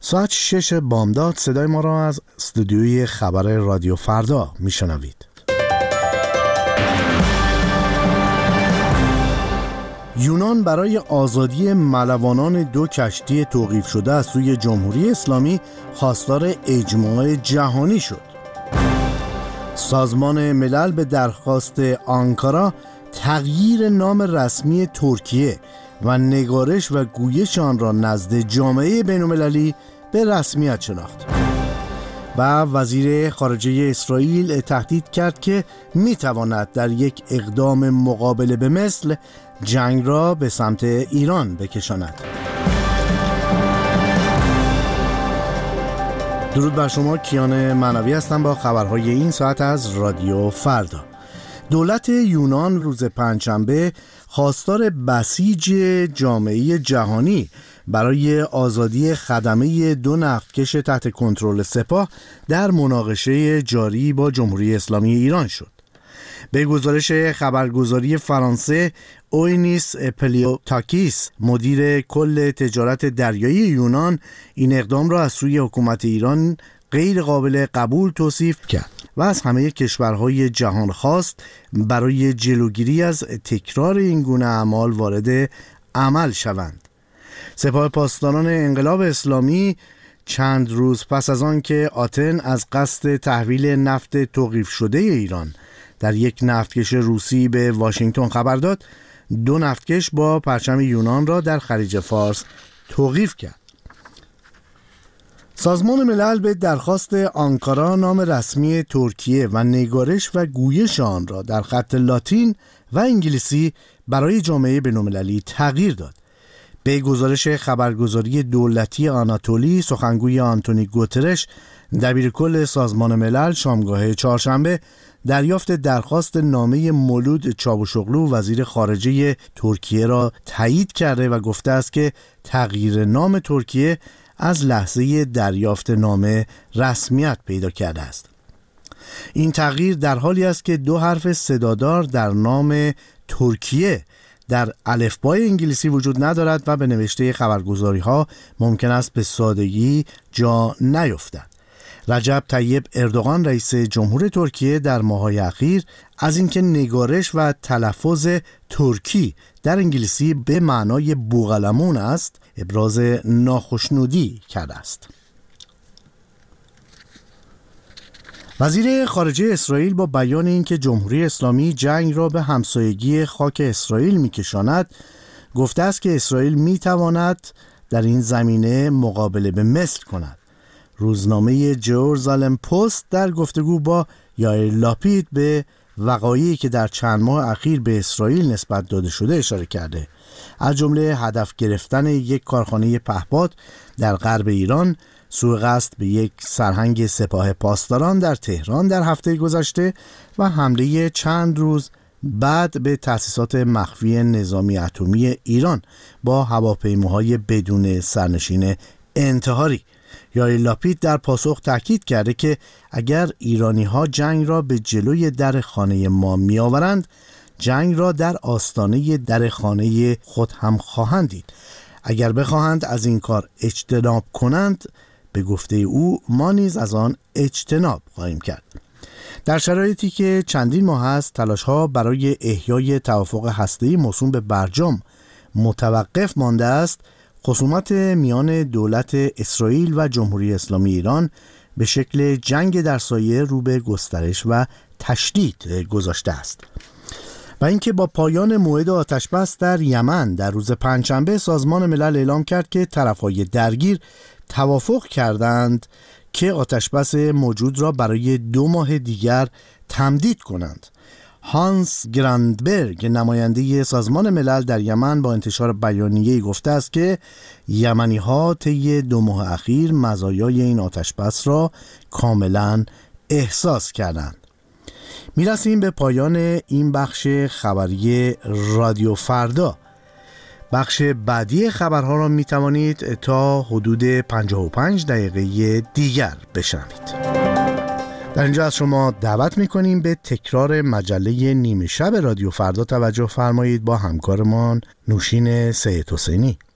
ساعت 6 بامداد صدای ما را از استودیوی خبر رادیو فردا میشنوید. یونان برای آزادی ملوانان 2 کشتی توقیف شده از سوی جمهوری اسلامی خواستار اجماع جهانی شد. سازمان ملل به درخواست آنکارا تغییر نام رسمی ترکیه و نگارش و گویش آن را نزد جامعه بین‌المللی به رسمیت شناخت. و وزیر خارجه اسرائیل تهدید کرد که میتواند در یک اقدام مقابله به مثل جنگ را به سمت ایران بکشاند. درود بر شما، کیان معنوی هستم با خبرهای این ساعت از رادیو فردا. دولت یونان روز پنجشنبه خواستار بسیج جامعه جهانی برای آزادی خدمه 2 نفتکش تحت کنترل سپاه در مناقشه جاری با جمهوری اسلامی ایران شد. به گزارش خبرگزاری فرانسه، اوینیس پلیوتاکیس، مدیر کل تجارت دریایی یونان، این اقدام را از سوی حکومت ایران غیر قابل قبول توصیف کرد و از همه کشورهای جهان خواست برای جلوگیری از تکرار این گونه اعمال وارد عمل شوند. سپاه پاسداران انقلاب اسلامی چند روز پس از آن که آتن از قصد تحویل نفت توقیف شده ایران در یک نفتکش روسی به واشنگتن خبر داد، 2 نفتکش با پرچم یونان را در خلیج فارس توقیف کرد. سازمان ملل به درخواست آنکارا نام رسمی ترکیه و نگارش و گویش آن را در خط لاتین و انگلیسی برای جامعه بین‌المللی تغییر داد. به گزارش خبرگزاری دولتی آناتولی، سخنگوی آنتونی گوترش، دبیرکل سازمان ملل، شامگاه چهارشنبه دریافت درخواست نامه مولود چاوشوغلو وزیر خارجه ترکیه را تایید کرده و گفته است که تغییر نام ترکیه از لحظه دریافت نامه رسمیت پیدا کرده است. این تغییر در حالی است که 2 حرف صدادار در نام ترکیه در الفبای انگلیسی وجود ندارد و به نوشته خبرگزاری‌ها ممکن است به سادگی جا نیفتد. رجب طیب اردوغان رئیس جمهور ترکیه در ماه‌های اخیر از اینکه نگارش و تلفظ ترکی در انگلیسی به معنای بوقلمون است ابراز ناخشنودی کرده است. وزیر خارجه اسرائیل با بیان اینکه جمهوری اسلامی جنگ را به همسایگی خاک اسرائیل می‌کشاند، گفته است که اسرائیل می‌تواند در این زمینه مقابله به مصر کند. روزنامه جروزالم پست در گفتگو با یائیر لاپید به وقایعی که در چند ماه اخیر به اسرائیل نسبت داده شده اشاره کرده، از جمله هدف گرفتن یک کارخانه پهپاد در غرب ایران، سوء قصد به یک سرهنگ سپاه پاسداران در تهران در هفته گذشته و حمله چند روز بعد به تأسیسات مخفی نظامی اتمی ایران با هواپیماهای بدون سرنشین انتحاری. یائیر لاپید در پاسخ تاکید کرده که اگر ایرانی‌ها جنگ را به جلوی در خانه ما می‌آورند، جنگ را در آستانه در خانه خود هم خواهند دید. اگر بخواهند از این کار اجتناب کنند، به گفته او ما نیز از آن اجتناب خواهیم کرد. در شرایطی که چندین ماه است تلاش‌ها برای احیای توافق هسته‌ای موسوم به برجام متوقف مانده است، خصومت میان دولت اسرائیل و جمهوری اسلامی ایران به شکل جنگ در سایه رو به گسترش و تشدید گذاشته است. و اینکه با پایان موعد آتشبس در یمن در روز پنجشنبه سازمان ملل اعلام کرد که طرف‌های درگیر توافق کردند که آتشبس موجود را برای 2 ماه دیگر تمدید کنند. هانس گراندبرگ، نماینده سازمان ملل در یمن، با انتشار بیانیه‌ای گفته است که یمنی‌ها طی 2 ماه اخیر مزایای این آتشبس را کاملاً احساس کردند. میرسیم به پایان این بخش خبری رادیو فردا. بخش بعدی خبرها را میتوانید تا حدود 55 دقیقه دیگر بشنوید. در اینجا از شما دعوت میکنیم به تکرار مجله نیمه شب رادیو فردا توجه فرمایید با همکارمان نوشین سید حسینی.